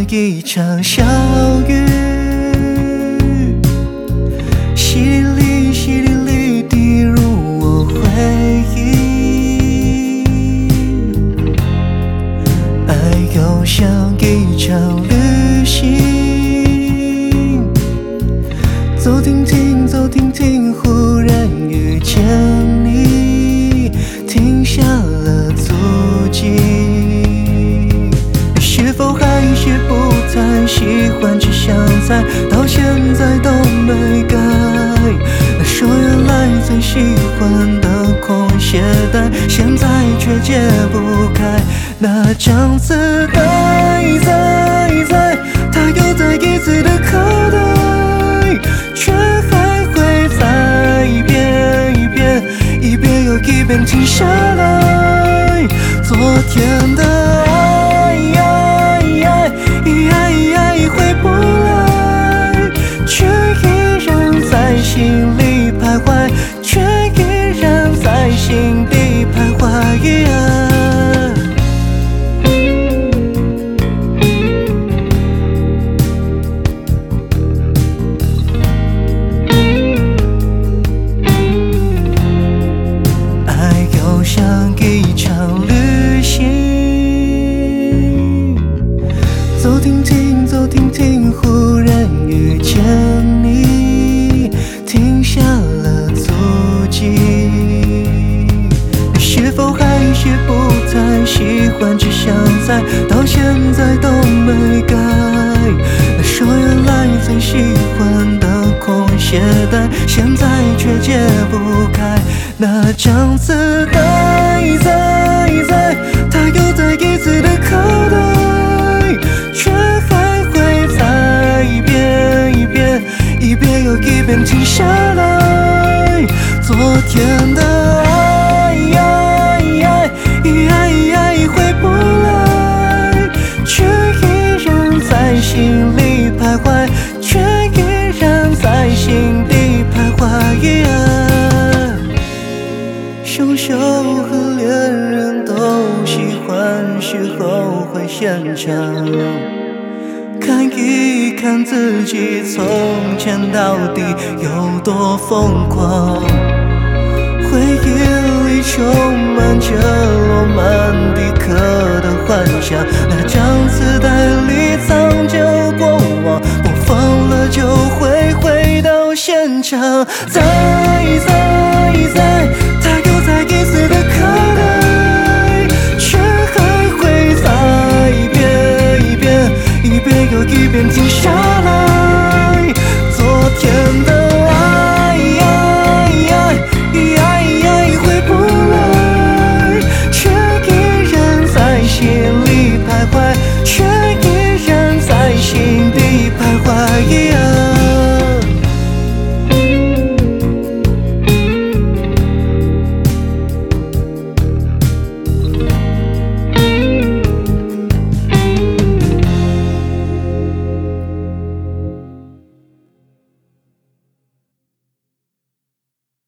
一场小雨，淅沥淅沥沥滴入我回忆。爱又像一场旅行，走停停走停停，忽然遇见你，停下了足迹。是否还是不太喜欢，只想猜，到现在都没改。说原来最喜欢的空鞋带，现在却解不开。那张磁带在它又再一次的口袋，却还会再一遍一遍一遍又一遍停下来。昨天的爱回不来，却依然在心里徘徊，却依然在心底徘徊。爱又像一场旅行，走停停走停停，忽然遇见你，停下了足迹。是否还是不太喜欢，只想猜，到现在都没改。说原来最喜欢的空鞋带，现在却解不开。那张磁带在它又再一次的口袋，却还会再一遍一遍一遍又一遍停下来。昨天的爱回不来，却依然在心里徘徊，却依然在心底徘徊。凶手和恋人都喜欢事后会现场，看一看自己从前到底有多疯狂。回忆里充满着罗曼蒂克的幻想，那张磁带里藏着过往，播放了就会回到现场。